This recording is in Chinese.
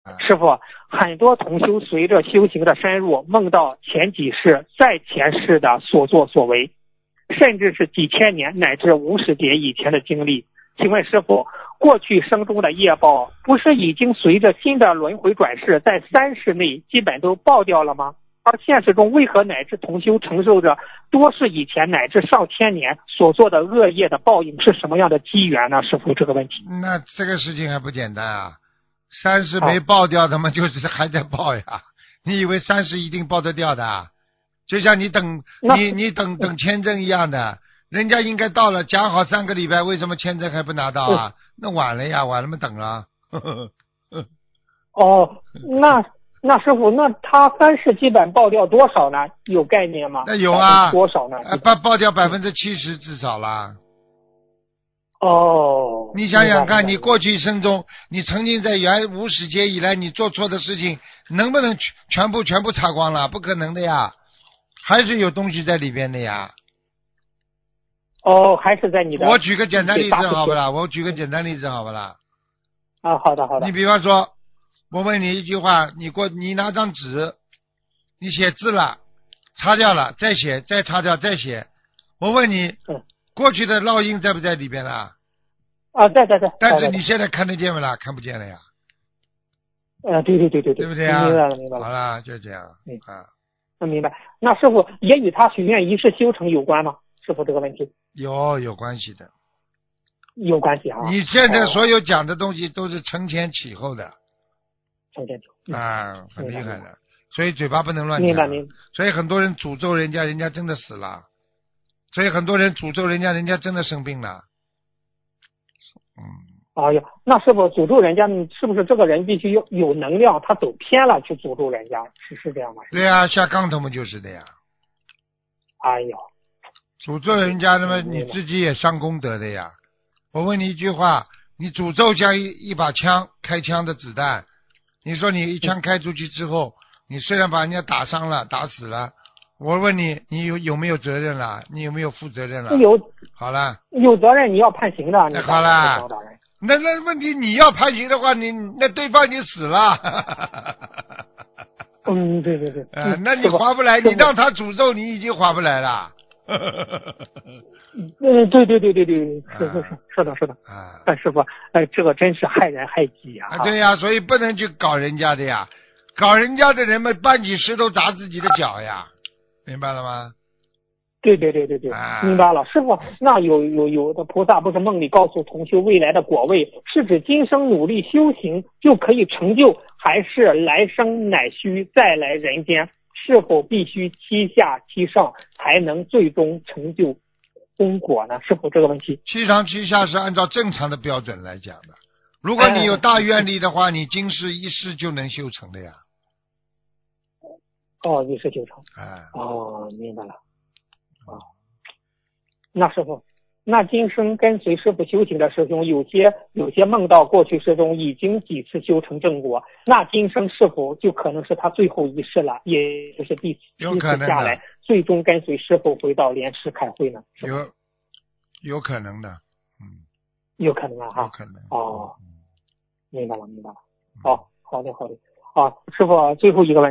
师傅，很多同修随着修行的深入，梦到前几世、在前世的所作所为，甚至是几千年乃至50劫以前的经历。请问师傅，过去生中的业报不是已经随着新的轮回转世，在3世内基本都爆掉了吗？而现实中为何乃至同修承受着多世以前乃至上千年所做的恶业的报应，是什么样的机缘呢？师傅，这个问题。 那这个事情还不简单啊，3世没爆掉的嘛，就是还在爆呀。你以为3世一定爆得掉的？就像你等签证一样的，人家应该到了，讲好3个礼拜，为什么签证还不拿到啊？那晚了呀，晚了嘛等了。 哦，那师傅，那他3世基本爆掉多少呢？有概念吗？ 那有啊， 多少呢？ 爆掉70%至少啦。 哦， 你想想看，你过去一生中，你曾经在原50劫以来你做错的事情，能不能全部擦光了？不可能的呀，还是有东西在里边的呀。 哦，还是在你的。 我举个简单例子好不啦？ 啊，好的。 你比方说，我问你一句话，你拿张纸，你写字了，擦掉了，再写，再擦掉，再写。我问你，过去的烙印在不在里边了？ 啊，在。 但是你现在看得见不啦？看不见了呀。 对， 对不对啊？ 明白了。 好了，就这样。 明白。那师傅也与他许愿一世修成有关吗？师傅，这个问题。 有关系的。 有关系啊。 你现在所有讲的东西都是承前启后的。很厉害的。所以嘴巴不能乱讲。 明白。 所以很多人诅咒人家，人家真的死了。所以很多人诅咒人家，人家真的生病了。 哎呀，那师傅诅咒人家，是不是这个人必须有能量，他走偏了去诅咒人家？是这样吗？ 对呀，下杠头嘛就是的呀。 哎呀， 诅咒人家，那么你自己也伤功德的呀。我问你一句话，你诅咒像一把枪，开枪的子弹，你说你一枪开出去之后，你虽然把人家打伤了，打死了，我问你，你有没有责任了？你有没有负责任了？ 有。 好了。 有责任，你要判刑的。 好了。那问题你要判刑的话，那对方已经死了。 对。 那你划不来，你让他诅咒你已经划不来了。 对，是的。师傅，这个真是害人害己啊。 对呀，所以不能去搞人家的呀，搞人家的人们搬起石头砸自己的脚呀，明白了吗？ 对，明白了。师傅，那有的菩萨不是梦里告诉同修未来的果位，是指今生努力修行就可以成就，还是来生乃需再来人间？是否必须7下7上才能最终成就功果呢？师傅，这个问题。 7上7下是按照正常的标准来讲的。如果你有大愿力的话，你今世一世就能修成的呀。 一世就成。明白了。那师傅，那今生跟随师傅修行的师兄，有些梦到过去世中已经几次修成正果，那今生是否就可能是他最后一世了，也就是第7次下来，最终跟随师傅回到莲池开会呢？ 有可能的。 有可能啊。 有可能。 明白了。好的。师傅，最后一个问题。